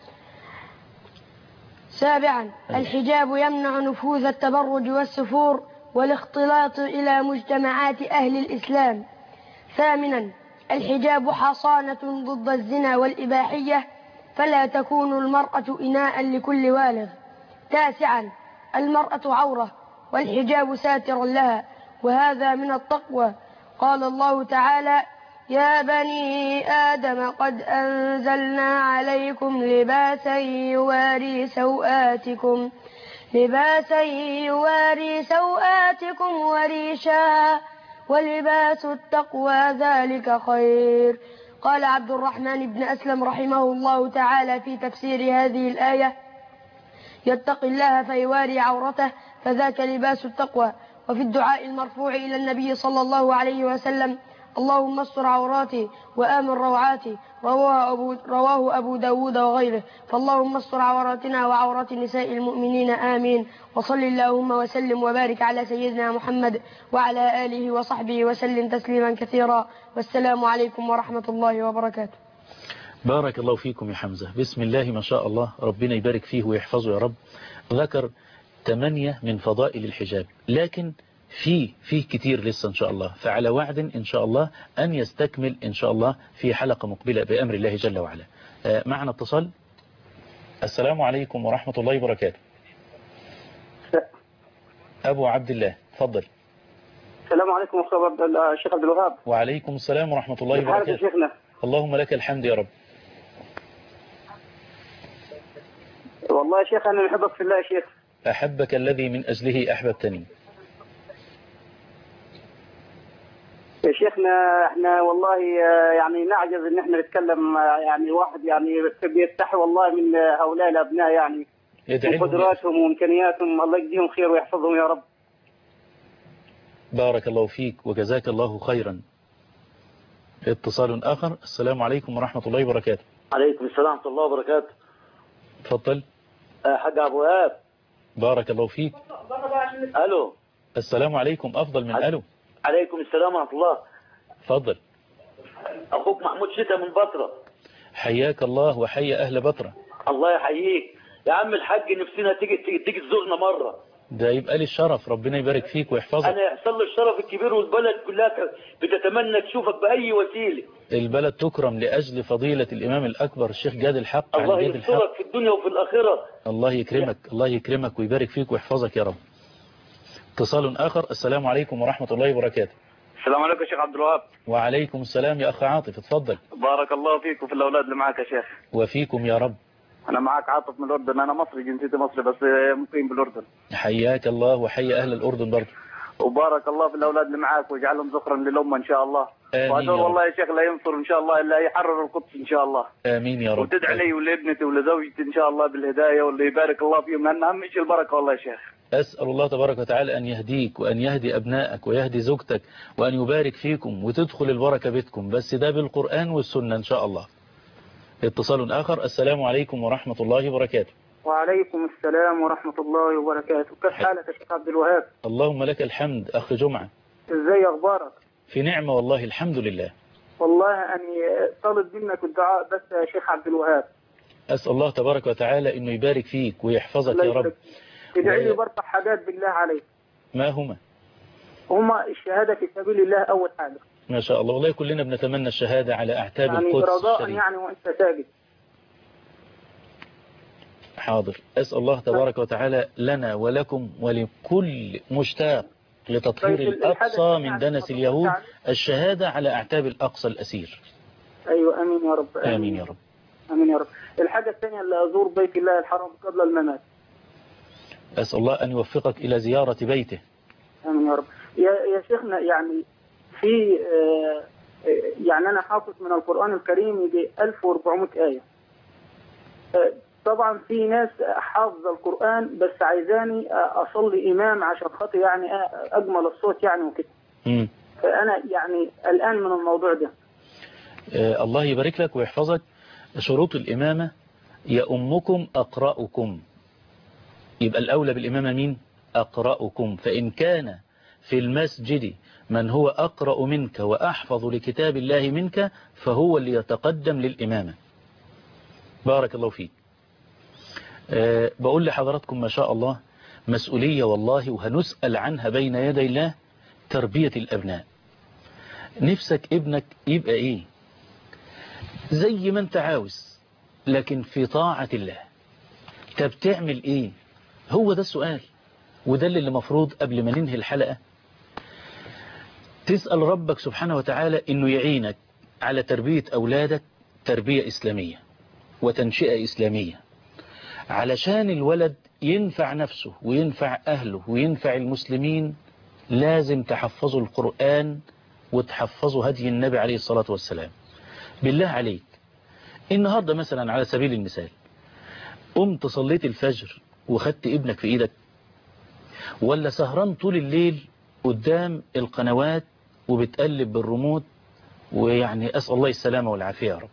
I: سابعا الحجاب يمنع نفوذ التبرج والسفور والاختلاط إلى مجتمعات أهل الإسلام. ثامنا الحجاب حصانة ضد الزنا والإباحية فلا تكون المرأة إناء لكل والغ. تاسعا المرأة عورة والحجاب ساتر لها وهذا من التقوى. قال الله تعالى يا بني آدم قد أنزلنا عليكم لباسا يواري سوآتكم لباسا يواري سوآتكم وريشا ولباس التقوى ذلك خير. قال عبد الرحمن بن أسلم رحمه الله تعالى في تفسير هذه الآية يتقي الله فيواري عورته فذاك لباس التقوى. وفي الدعاء المرفوع إلى النبي صلى الله عليه وسلم اللهم استر عوراتي وآمن روعاتي رواه أبو, رواه أبو داود وغيره. فاللهم استر عوراتنا وعورات نساء المؤمنين آمين. وصل اللهم وسلم وبارك على سيدنا محمد وعلى آله وصحبه وسلم تسليما كثيرا. والسلام عليكم ورحمة الله وبركاته.
B: بارك الله فيكم يا حمزة. بسم الله ما شاء الله، ربنا يبارك فيه ويحفظه يا رب. ذكر ثمانية من فضائل الحجاب، لكن فيه فيه كتير لسه إن شاء الله، فعلى وعد إن شاء الله أن يستكمل إن شاء الله في حلقة مقبلة بأمر الله جل وعلا. معنا اتصال. السلام عليكم ورحمة الله وبركاته. أبو عبد الله تفضل.
N: السلام عليكم ورحمة الله الشيخ عبد الوهاب.
B: وعليكم السلام ورحمة الله وبركاته.
N: شيخنا.
B: اللهم لك الحمد يا رب.
N: والله يا شيخ أنا أحبك في الله يا شيخ.
B: أحبك الذي من أجله أحببتني.
N: يا شيخنا احنا والله يعني نعجز ان احنا نتكلم، يعني واحد يعني بيستحي والله من هؤلاء الابناء يعني وقدراتهم وامكانياتهم، الله يجزيهم خير ويحفظهم يا رب.
B: بارك الله فيك وجزاك الله خيرا. اتصال آخر. السلام عليكم ورحمة الله وبركاته.
O: عليكم السلام ورحمة الله وبركاته.
B: تفضل.
O: حاج أبو وهاب.
B: بارك الله فيك.
O: ألو.
B: السلام عليكم. أفضل من ألو.
O: عليكم السلام ورحمة الله.
B: تفضل.
O: أخوك محمود شتا من بطرة.
B: حياك الله وحيا أهل بطرة.
O: الله يحييك يا عم الحاج، نفسنا تيجي تيجي, تيجي تزورنا مرة.
B: ده يبقى لي الشرف، ربنا يبارك فيك ويحفظك.
O: أنا يحصل لي الشرف الكبير، والبلد كلها بتتمنى تشوفك بأي وسيلة.
B: البلد تكرم لأجل فضيلة الإمام الأكبر الشيخ جاد الحق.
O: الله يسترك في الدنيا وفي الآخرة.
B: الله يكرمك الله يكرمك ويبارك فيك ويحفظك يا رب. اتصال آخر. السلام عليكم ورحمة الله وبركاته.
P: السلام عليكم يا شيخ عبد الوهاب.
B: وعليكم السلام يا أخ عاطف. اتفضل.
P: بارك الله فيك وفي الأولاد اللي معاك يا شيخ.
B: وفيكم يا رب.
P: أنا معاك عاطف من الأردن، أنا مصري جنسيتي مصري بس مقيم بالأردن.
B: حياك الله وحيا أهل الأردن برضه.
P: وبارك الله في الأولاد اللي معاك ويجعلهم ذخرا للأمة إن شاء الله. وهذول والله يا شيخ لا ينصر إن شاء الله إلا يحرر القدس إن شاء الله.
B: آمين يا رب.
P: وتدعي لي ولابنتي ولزوجتي إن شاء الله بالهداية واللي يبارك الله فيهم، لأن أهم شيء البركة والله يا شيخ.
B: أسأل الله تبارك وتعالى أن يهديك وأن يهدي أبنائك ويهدي زوجتك وأن يبارك فيكم وتدخل البركة بيتكم، بس ده بالقرآن والسنة إن شاء الله. اتصال آخر. السلام عليكم ورحمة الله وبركاته.
N: وعليكم السلام ورحمة الله وبركاته. كيف حالك يا شيخ عبد الوهاب؟
B: اللهم لك الحمد. أخ جمعة
N: ازاي أخبارك؟
B: في نعمة والله الحمد لله.
N: والله أني طالب منك الدعاء بس يا شيخ عبد الوهاب.
B: أسأل الله تبارك وتعالى إنه يبارك فيك ويحفظك يا رب.
N: تدعي لي برفع حاجات بالله عليك.
B: ما هما؟
N: هما الشهادة في سبيل الله أول حاجة.
B: ما شاء الله، والله كلنا بنتمنى الشهادة على أعتاب
N: يعني
B: القدس
N: رضاء
B: الشريف.
N: يعني وأنت ساجد.
B: حاضر. أسأل الله تبارك وتعالى لنا ولكم ولكل مشتاق لتطهير الأقصى من دنس اليهود الشهادة على أعتاب الأقصى الأسير.
N: أيوة أمين يا رب.
B: آمين, آمين يا رب.
N: أمين يا رب. الحاجة الثانية اللي أزور بيت الله الحرام قبل الممات.
B: أسأل الله أن يوفقك إلى زيارة بيته.
N: آمين يا رب. يا يا شيخنا يعني في آه يعني أنا حافظ من القرآن الكريم يجي ألف وأربعمائة آية. آه طبعا في ناس حافظ القرآن بس عايزاني أصلي إمام عشان خاطر يعني أجمل الصوت يعني وكده. فأنا يعني الآن من الموضوع ده.
B: آه الله يبارك لك ويحفظك. شروط الإمامة: يأمكم أقرأكم. يبقى الأولى بالإمامة مين؟ أقرأكم. فإن كان في المسجد من هو أقرأ منك وأحفظ لكتاب الله منك فهو اللي يتقدم للإمامة. بارك الله فيك. أه بقول لحضراتكم ما شاء الله مسؤولية والله، وهنسأل عنها بين يدي الله. تربية الأبناء. نفسك ابنك يبقى إيه؟ زي ما انت عاوز لكن في طاعة الله. طب تعمل إيه؟ هو ده السؤال، وده اللي المفروض قبل ما ننهي الحلقة تسأل ربك سبحانه وتعالى إنه يعينك على تربية أولادك تربية إسلامية وتنشئة إسلامية، علشان الولد ينفع نفسه وينفع أهله وينفع المسلمين. لازم تحفظوا القرآن وتحفظوا هدي النبي عليه الصلاة والسلام. بالله عليك النهاردة مثلا على سبيل المثال قمت صليت الفجر وخدت ابنك في ايدك، ولا سهران طول الليل قدام القنوات وبتقلب بالريموت، ويعني أسأل الله السلامة والعافية يا رب.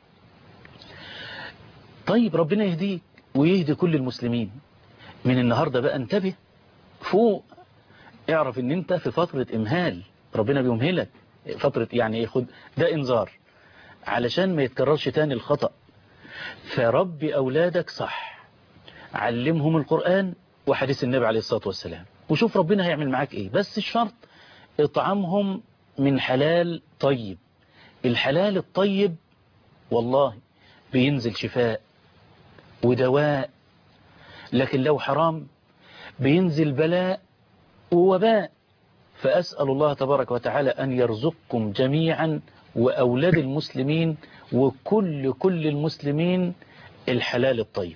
B: طيب ربنا يهديك ويهدي كل المسلمين. من النهاردة بقى انتبه فوق، اعرف ان انت في فترة امهال، ربنا بيمهلك فترة يعني ياخد ده انذار علشان ما يتكررش تاني الخطأ فربي أولادك صح، علمهم القرآن وحديث النبي عليه الصلاة والسلام، وشوف ربنا هيعمل معاك ايه. بس الشرط اطعمهم من حلال طيب. الحلال الطيب والله بينزل شفاء ودواء، لكن لو حرام بينزل بلاء ووباء. فأسأل الله تبارك وتعالى أن يرزقكم جميعا وأولاد المسلمين وكل كل المسلمين الحلال الطيب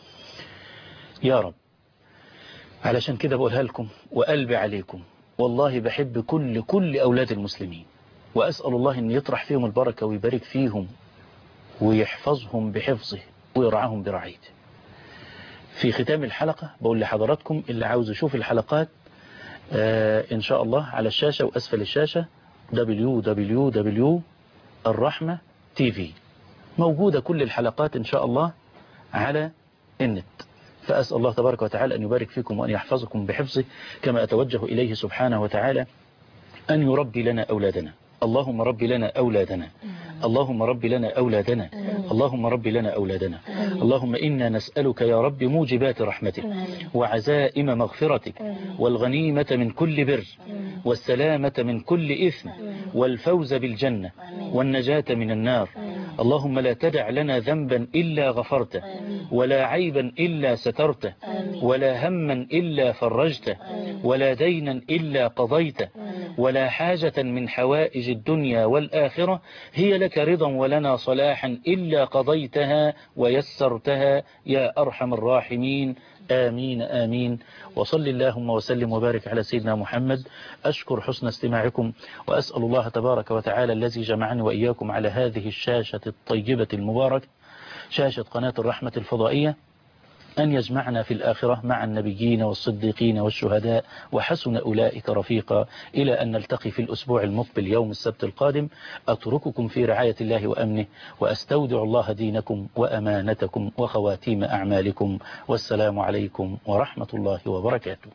B: يا رب. علشان كده بقولها لكم وقلبي عليكم، والله بحب كل كل أولاد المسلمين، وأسأل الله أن يطرح فيهم البركة ويبارك فيهم ويحفظهم بحفظه ويرعاهم برعايته. في ختام الحلقة بقول لحضراتكم اللي عاوز يشوف الحلقات آه إن شاء الله على الشاشة وأسفل الشاشة دبليو دبليو دبليو الرحمة تي في، موجودة كل الحلقات إن شاء الله على النت. فأسأل الله تبارك وتعالى أن يبارك فيكم وأن يحفظكم بحفظه، كما أتوجه إليه سبحانه وتعالى أن يربي لنا أولادنا. اللهم رب لنا أولادنا، اللهم رب لنا أولادنا، اللهم رب لنا أولادنا. اللهم إنا نسألك يا رب موجبات رحمتك وعزائم مغفرتك والغنيمة من كل بر والسلامة من كل إثم والفوز بالجنة والنجاة من النار. اللهم لا تدع لنا ذنبا إلا غفرته ولا عيبا إلا سترته ولا هما إلا فرجته ولا دينا إلا قضيته ولا حاجة من حوائج الدنيا والآخرة هي لك رضا ولنا صلاحا إلا قضيتها ويسرتها يا أرحم الراحمين. آمين آمين. وصل اللهم وسلم وبارك على سيدنا محمد. أشكر حسن استماعكم وأسأل الله تبارك وتعالى الذي جمعني وإياكم على هذه الشاشة الطيبة المباركة، شاشة قناة الرحمة الفضائية، أن يجمعنا في الآخرة مع النبيين والصديقين والشهداء وحسن أولئك رفيقا، إلى أن نلتقي في الأسبوع المقبل يوم السبت القادم. أترككم في رعاية الله وأمنه، وأستودع الله دينكم وأمانتكم وخواتيم أعمالكم، والسلام عليكم ورحمة الله وبركاته.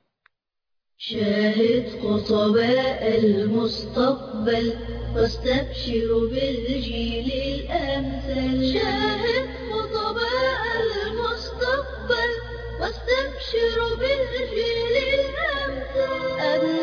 A: شاهد خطباء المستقبل واستبشر بالجيل الأمثل. شاهد خطباء المستقبل واستبشر بالجيل الأمثل.